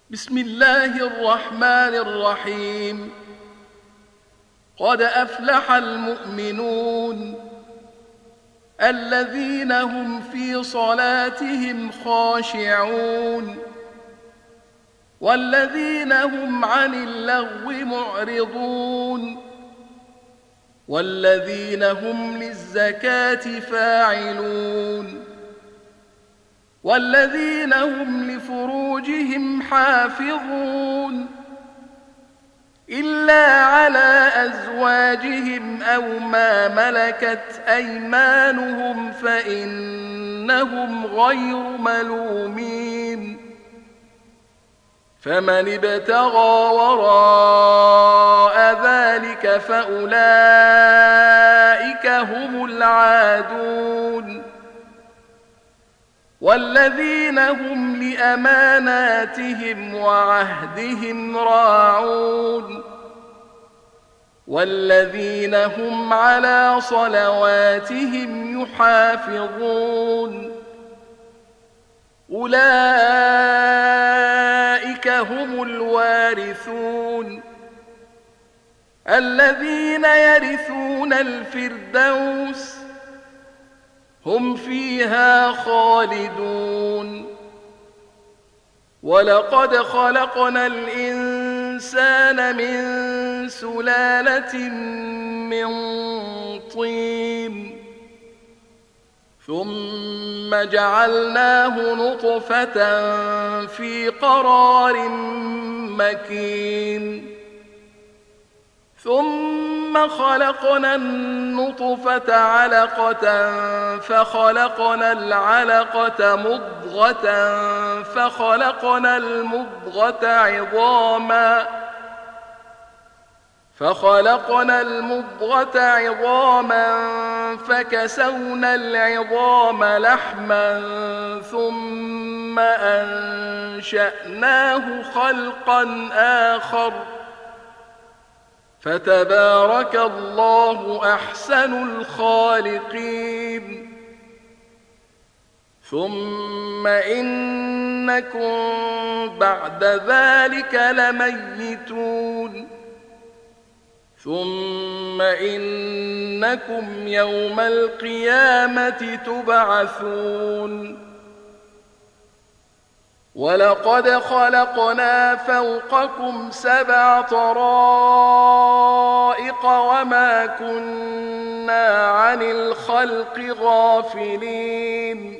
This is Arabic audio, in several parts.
بسم الله الرحمن الرحيم. قد أفلح المؤمنون الذين هم في صلاتهم خاشعون والذين هم عن اللغو معرضون والذين هم للزكاة فاعلون والذين هم لفروجهم حافظون إلا على أزواجهم أو ما ملكت أيمانهم فإنهم غير ملومين. فمن ابتغى وراء ذلك فأولئك هم العادون والذين هم لأماناتهم وعهدهم راعون والذين هم على صلواتهم يحافظون أولئك هم الوارثون الذين يرثون الفردوس هم فيها خالدون. ولقد خلقنا الإنسان من سلالة من طين ثم جعلناه نطفة في قرار مكين ثم خلقنا النطفة علقة فخلقنا العلقة مضغة فخلقنا المضغة عظاما فكسونا العظام لحما ثم أنشأناه خلقا آخر فتبارك الله أحسن الخالقين. ثم إنكم بعد ذلك لميتون ثم إنكم يوم القيامة تبعثون. ولقد خلقنا فوقكم 7 طرائق وما كنا عن الخلق غافلين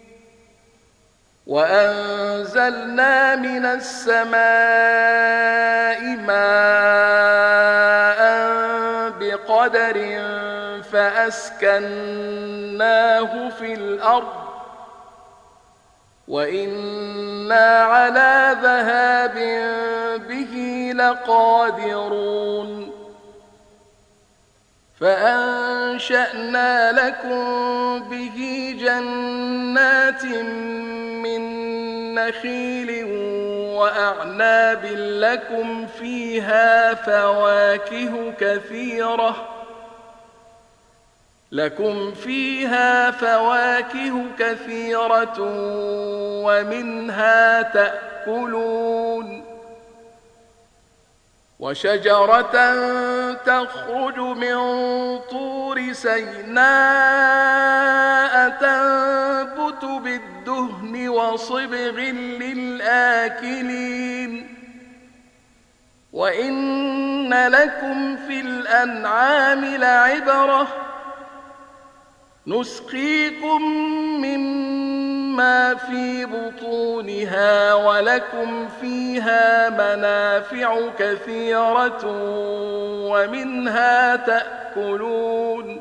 وأنزلنا من السماء ماء بقدر فأسكناه في الأرض وإنا على ذهاب به لقادرون. فأنشأنا لكم به جنات من نخيل وأعناب لكم فيها فواكه كثيرة ومنها تأكلون. وشجرة تخرج من طور سيناء تنبت بالدهن وصبغ للآكلين وإن لكم في الأنعام لعبرة نسقيكم مما في بطونها ولكم فيها منافع كثيرة ومنها تأكلون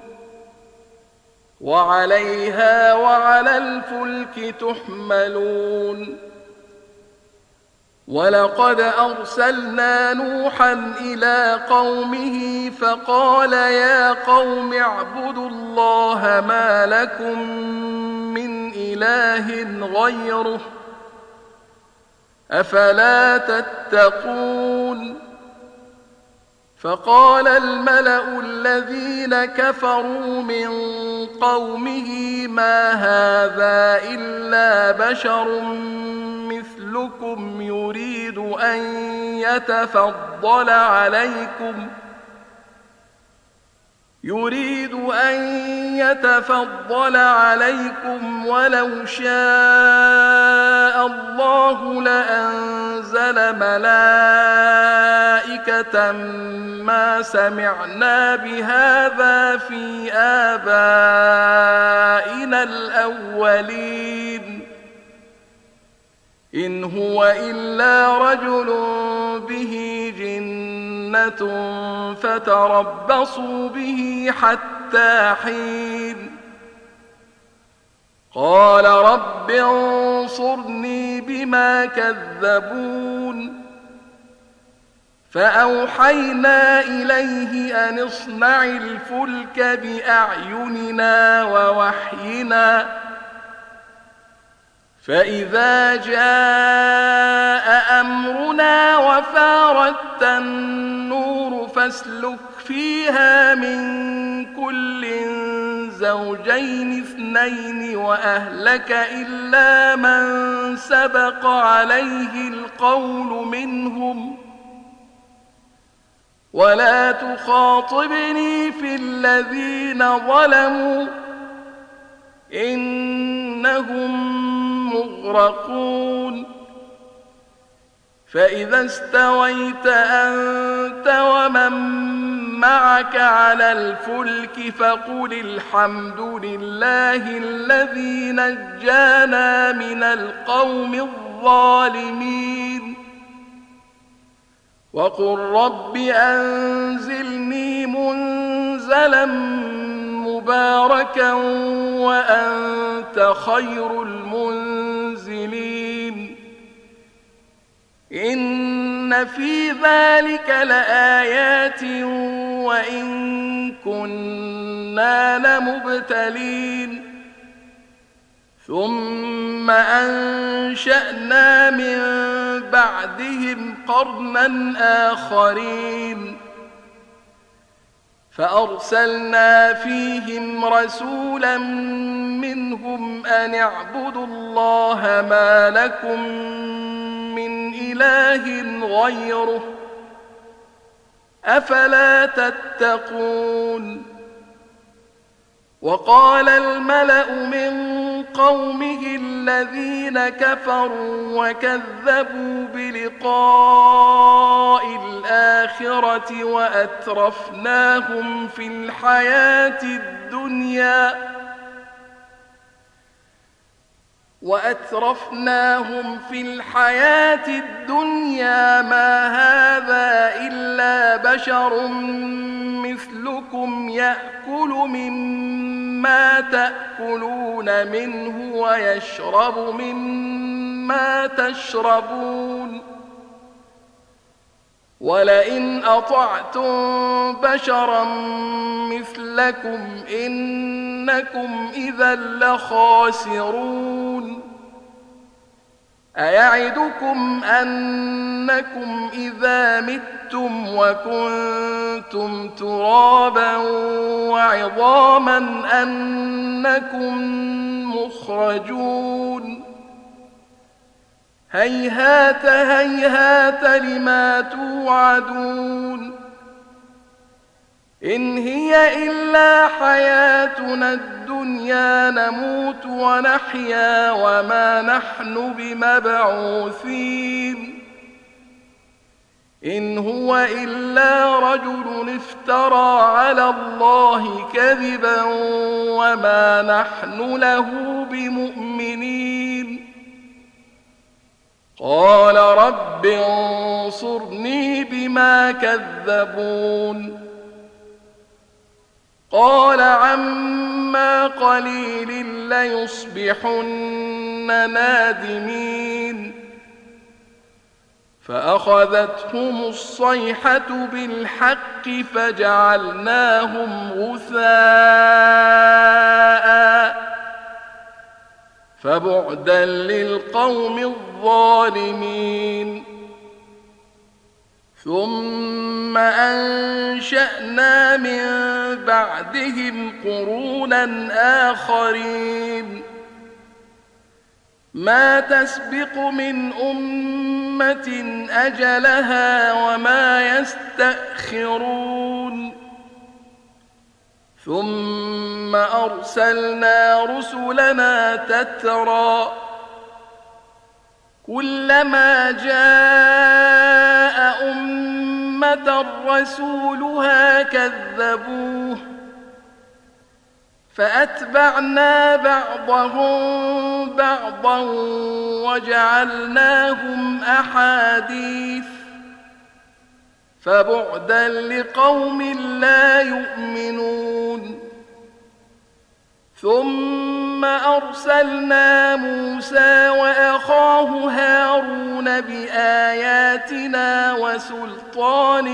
وعليها وعلى الفلك تحملون. ولقد أرسلنا نوحا إلى قومه فقال يا قوم اعبدوا الله ما لكم من إله غيره أفلا تتقون. فقال الملأ الذين كفروا من قومه ما هذا إلا بشر مثلكم يريد يريد أن يتفضل عليكم ولو شاء الله لأنزل ملائكة ما سمعنا بهذا في آبائنا الأولين إن هو إلا رجل به جنة فتربصوا به حتى حين قال رب انصرني بما كذبون فأوحينا إليه أن اصنع الفلك بأعيننا ووحينا فإذا جاء أمرنا وفارت النور فاسلك فيها من كل زوجين اثنين وأهلك إلا من سبق عليه القول منهم ولا تخاطبني في الذين ظلموا إنهم مغرقون فإذا استويت أنت ومن معك على الفلك فقل الحمد لله الذي نجانا من القوم الظالمين وقل رب أنزلني منزلا مباركا وأنت خير المنزلين إن في ذلك لآيات وإن كنا لمبتلين ثم أنشأنا من بعدهم قرنا آخرين فأرسلنا فيهم رسولا منهم أن اعبدوا الله ما لكم من إله غيره أفلا تتقون وقال الملأ من قومه الذين كفروا وكذبوا بلقاء الآخرة وأترفناهم في الحياة الدنيا ما هذا إلا بشر مثلكم يأكل مما تأكلون منه ويشرب مما تشربون ولئن أطعتم بشرا مثلكم إنكم إذا لخاسرون أيعدكم أنكم إذا متم وكنتم ترابا وعظاما أنكم مخرجون هيهات هيهات لما توعدون إن هي إلا حياتنا الدنيا نموت ونحيا وما نحن بمبعوثين إن هو إلا رجل افترى على الله كذبا وما نحن له بمؤمنين قال رب انصرني بما كذبون قال عما قليل ليصبحن نادمين فأخذتهم الصيحة بالحق فجعلناهم غثاء فبعدا للقوم الظالمين ثم أنشأنا من بعدهم قرونا آخرين ما تسبق من أمة أجلها وما يستأخرون ثم أرسلنا رسلنا تترى كلما جاء أمة رسولها كذبوه فأتبعنا بعضهم بعضا وجعلناهم أحاديث فبعدا لقوم لا يؤمنون ثم أرسلنا موسى وأخاه هارون بآياتنا وسلطان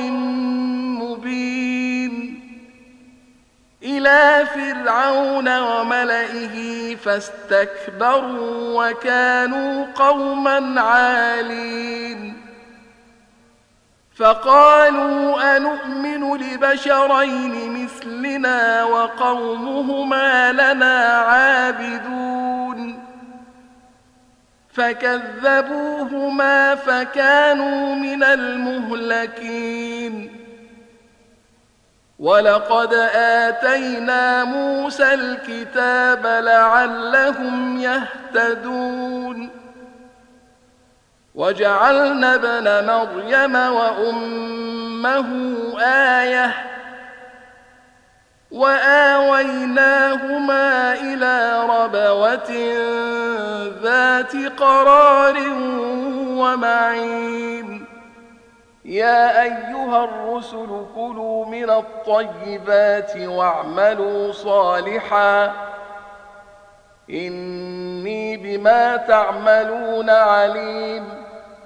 مبين إلى فرعون وملئه فاستكبروا وكانوا قوما عالين فقالوا أنؤمن لبشرين مثلنا وقومهما لنا عابدون فكذبوهما فكانوا من المهلكين ولقد آتينا موسى الكتاب لعلهم يهتدون وجعلنا ابن مريم وأمه آية وآويناهما إلى ربوة ذات قرار ومعين يا أيها الرسل كلوا من الطيبات واعملوا صالحا إني بما تعملون عليم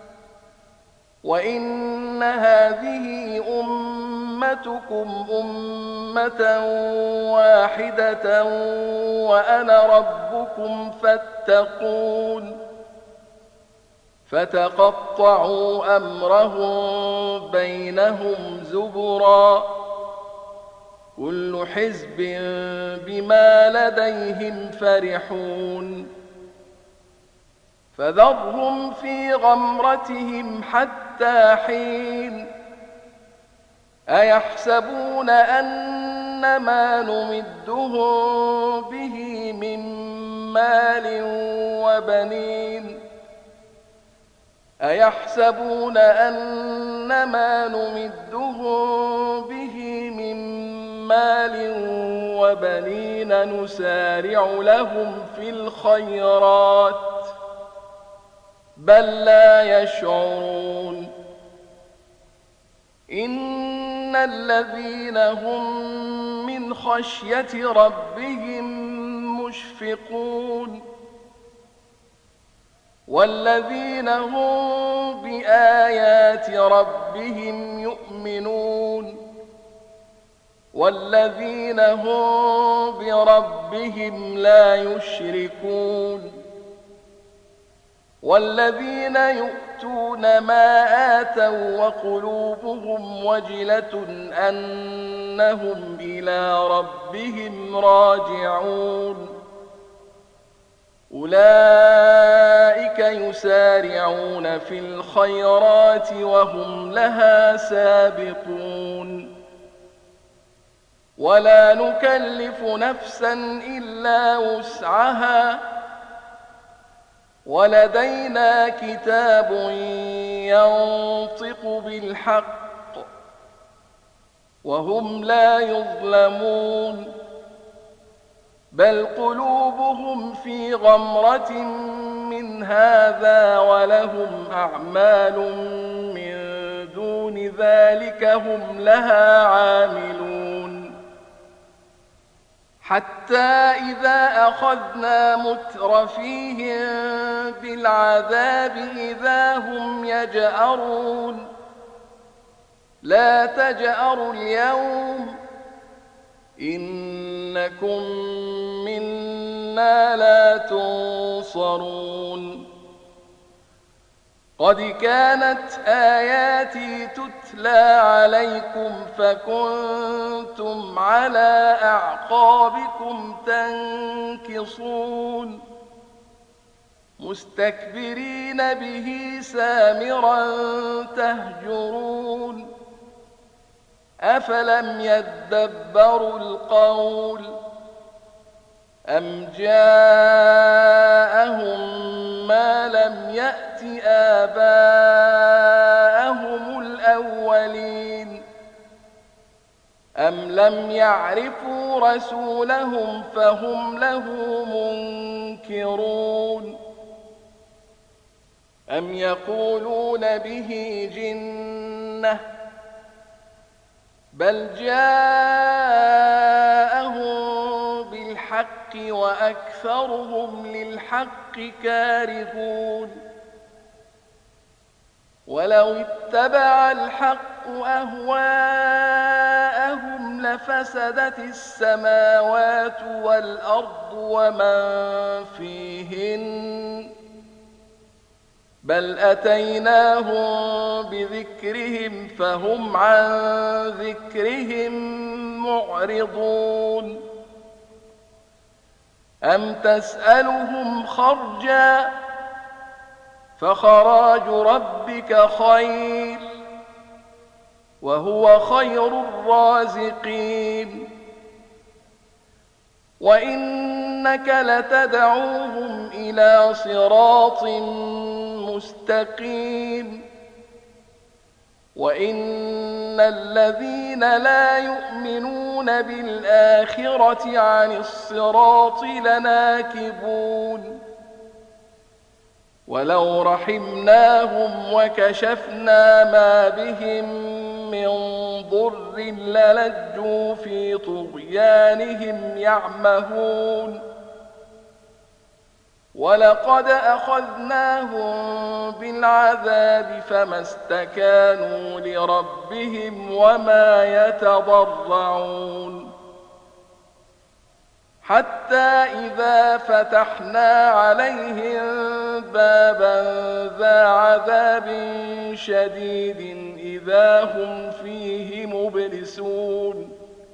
وإن هذه أمتكم أمة واحدة وأنا ربكم فاتقون فتقطعوا أمرهم بينهم زبرا كل حزب بما لديهم فرحون فذرهم في غمرتهم حتى حين أيحسبون أن ما نمدهم به من مال وبنين أيحسبون أن ما نمدهم به من مال وبنين نسارع لهم في الخيرات بل لا يشعرون إن الذين هم من خشية ربهم مشفقون والذين هم بآيات ربهم يؤمنون والذين هم بربهم لا يشركون والذين يؤتون ما آتوا وقلوبهم وجلة أنهم إلى ربهم راجعون أولئك يسارعون في الخيرات وهم لها سابقون ولا نكلف نفسا إلا وسعها ولدينا كتاب ينطق بالحق وهم لا يظلمون بل قلوبهم في غمرة من هذا ولهم أعمال من دون ذلك هم لها عاملون حتى إذا أخذنا مترفيهم بالعذاب إذا هم يجأرون لا تجأروا اليوم إنكم منا لا تنصرون قد كانت آياتي تتلى عليكم فكنتم على أعقابكم تنكصون مستكبرين به سامرا تهجرون أفلم يدبروا القول أم جاءهم ما لم يأت آباءهم الأولين أم لم يعرفوا رسولهم فهم له منكرون أم يقولون به جنة بل جاءهم بالحق وأكثرهم للحق كارهون ولو اتبع الحق أهواءهم لفسدت السماوات والأرض ومن فيهن بل أتيناهم بذكرهم فهم عن ذكرهم معرضون أم تسألهم خرجا فخراج ربك خير وهو خير الرازقين وإنك لتدعوهم إلى صراط مستقيم وإن الذين لا يؤمنون بالآخرة عن الصراط لناكبون ولو رحمناهم وكشفنا ما بهم من ضر للجوا في طغيانهم يعمهون ولقد أخذناهم بالعذاب فما استكانوا لربهم وما يتضرعون حتى إذا فتحنا عليهم بابا ذا عذاب شديد إذا هم فيه مبلسون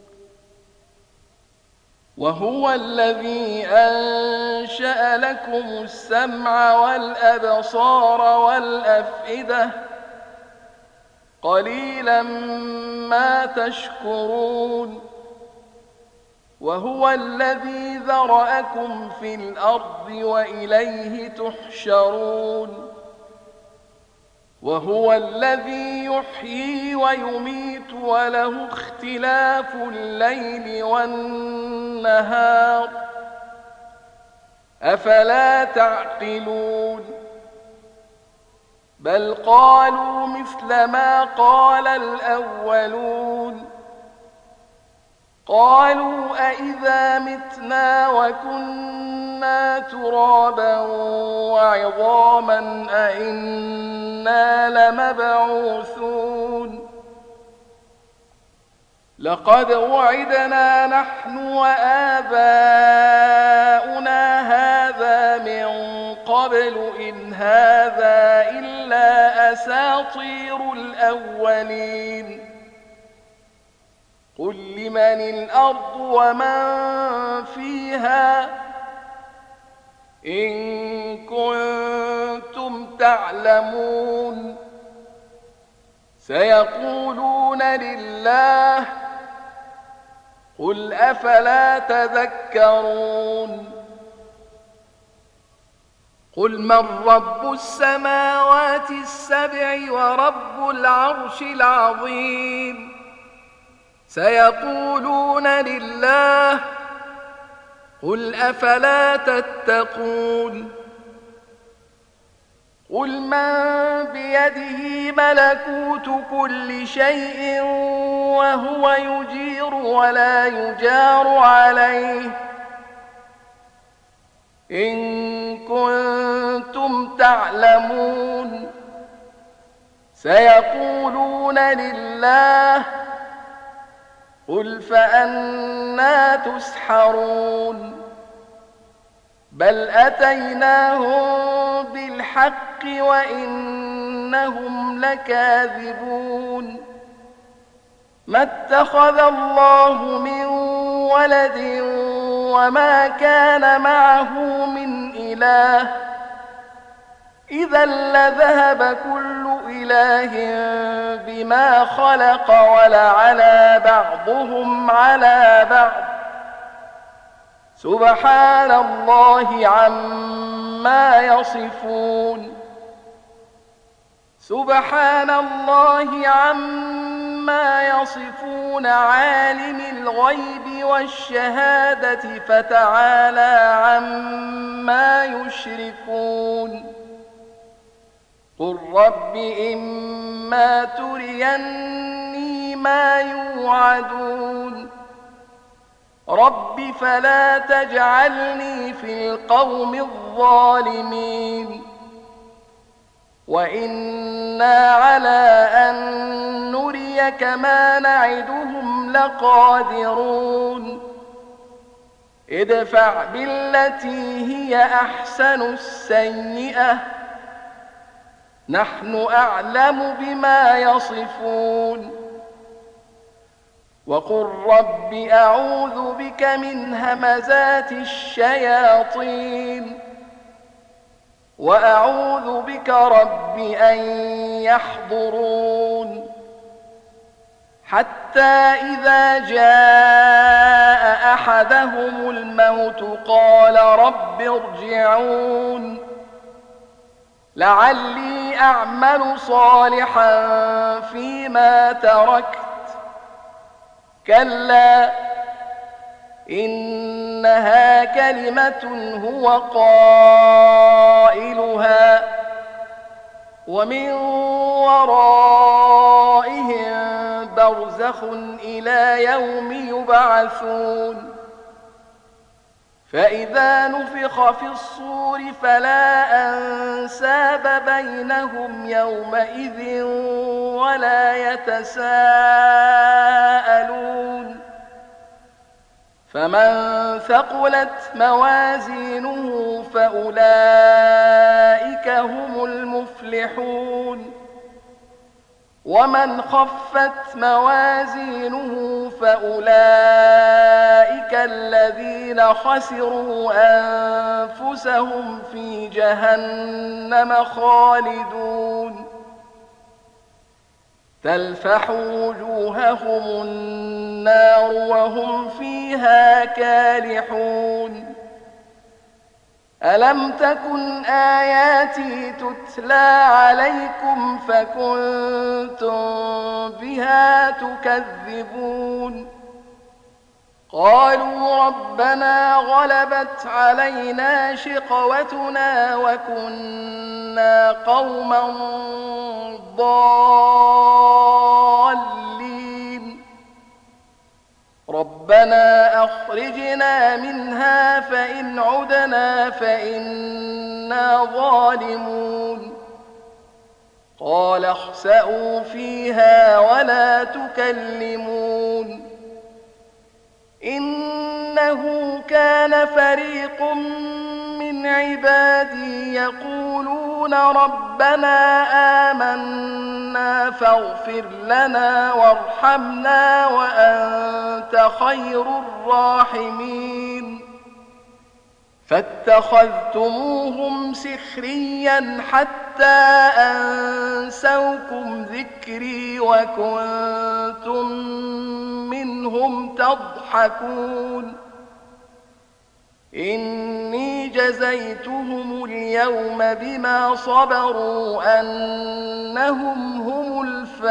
وهو الذي أنشأ لكم السمع والأبصار والأفئدة قليلا ما تشكرون وهو الذي ذرأكم في الأرض وإليه تحشرون وهو الذي يحيي ويميت وله اختلاف الليل والنهار أفلا تعقلون بل قالوا مثل ما قال الأولون قالوا أئذا متنا وكنا ترابا وعظاما أئنا لمبعوثون لقد وعدنا نحن وآباؤنا هذا من قبل إن هذا إلا أساطير الأولين قل لمن الأرض ومن فيها إن كنتم تعلمون سيقولون لله قل أفلا تذكرون قل من رب السماوات السبع ورب العرش العظيم سيقولون لله قل أفلا تتقون قل من بيده ملكوت كل شيء وهو يجير ولا يجار عليه إن كنتم تعلمون سيقولون لله قل فأنى تسحرون بل أتيناهم بالحق وإنهم لكاذبون ما اتخذ الله من ولد وما كان معه من إله إذا لذهب كل إله بما خلق ولعلى بعضهم على بعض سبحان الله عما يصفون سبحان الله عما يصفون عالم الغيب والشهادة فتعالى عما يشركون قل رب إما تريني ما يوعدون رب فلا تجعلني في القوم الظالمين وإنا على أن نريك ما نعدهم لقادرون ادفع بالتي هي أحسن السيئة نحن أعلم بما يصفون وقل رب أعوذ بك من همزات الشياطين وأعوذ بك رب أن يحضرون حتى إذا جاء أحدهم الموت قال رب ارجعون لعلي أعمل صالحا فيما تركت كلا إنها كلمة هو قائلها ومن ورائهم برزخ إلى يوم يبعثون فإذا نفخ في الصور فلا أنساب بينهم يومئذ ولا يتساءلون فمن ثقلت موازينه فأولئك هم المفلحون ومن خفت موازينه فأولئك الذين خسروا أنفسهم في جهنم خالدون تلفح وجوههم النار وهم فيها كالحون ألم تكن آياتي تتلى عليكم فكنتم بها تكذبون قالوا ربنا غلبت علينا شقوتنا وكنا قوما ضالين ربنا أخرجنا منها فإن عدنا فإنا ظالمون قال اخسئوا فيها ولا تكلمون إنه كان فريق من عبادي يقولون ربنا آمنا فاغفر لنا وارحمنا وأنت خير الراحمين فاتخذتموهم سخريا حتى أنسوكم ذكري وكنتم منهم تضحكون إني جزيتهم اليوم بما صبروا أنهم هم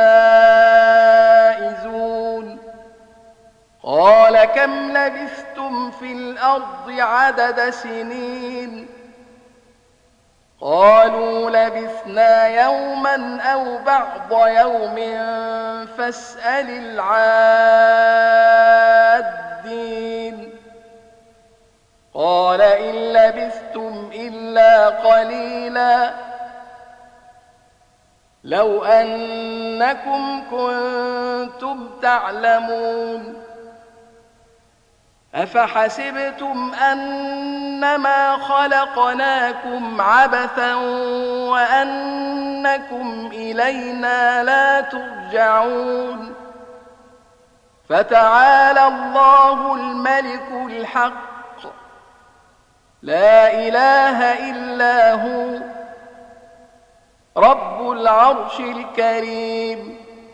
الفائزون قال كم لبثتم في الأرض عدد سنين قالوا لبثنا يوما أو بعض يوم فاسأل العادين قال إن لبثتم إلا قليلا لو أنكم كنتم تعلمون أفحسبتم أنما خلقناكم عبثا وأنكم إلينا لا ترجعون فتعالى الله الملك الحق لا إله إلا هو رب العرش الكريم.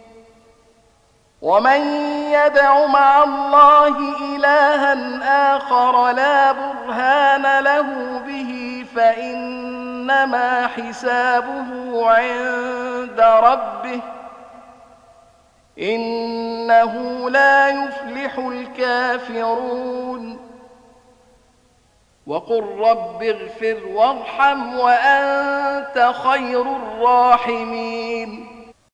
ومن يدع مع الله إلها آخر لا برهان له به فإنما حسابه عند ربه إنه لا يفلح الكافرون. وقل رب اغفر وارحم وأنت خير الراحمين.